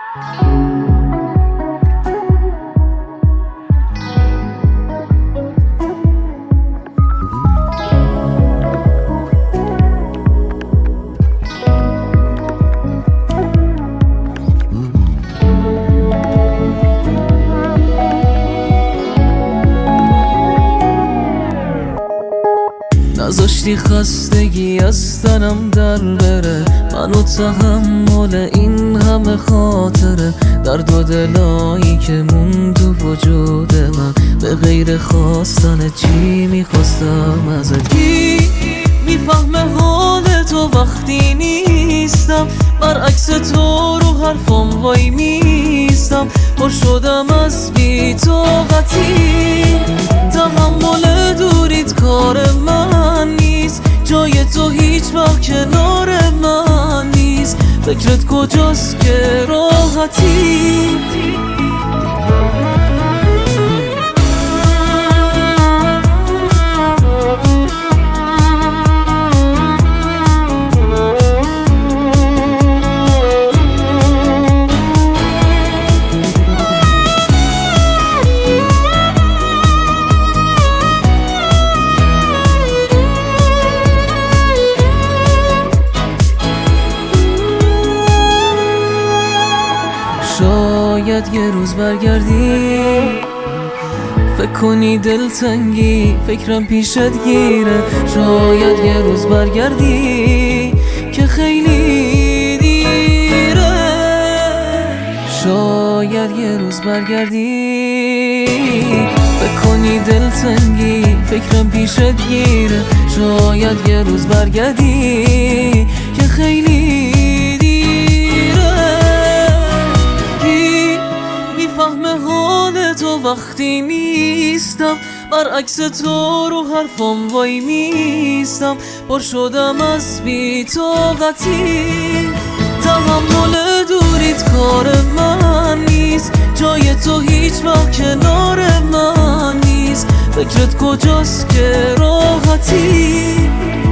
نذاشتی خستگی از تنم در بره، منو تحمل این همه خاطره، درد و دلایی که مون تو وجود من، به غیر خواستن چی میخواستم ازت. کی میفهمه حال تو وقتی نیستم، برعکس تو رو حرفم وای میستم، پر شدم از بی‌طاقتی، تحمل دوریت کار من نیست، جای تو هیچ وقت کنار من نیست، فکرت کجاست که راحتی. شاید یه روز برگردی، فکر کنی دلتنگی فکرم پیشت گیره، شاید یه روز برگردی که خیلی دیره، شاید یه روز برگردی فکر کنی دلتنگی فکرم پیشت گیره، شاید یه روز برگردی که خیلی فهم حال تو وقتی نیستم، برعکس تو رو حرفم وای میستم، پر شدم از بی‌طاقتی، تحمل دوریت کار من نیست، جای تو هیچ وقت کنار من نیست، فکرت کجاست که راحتی.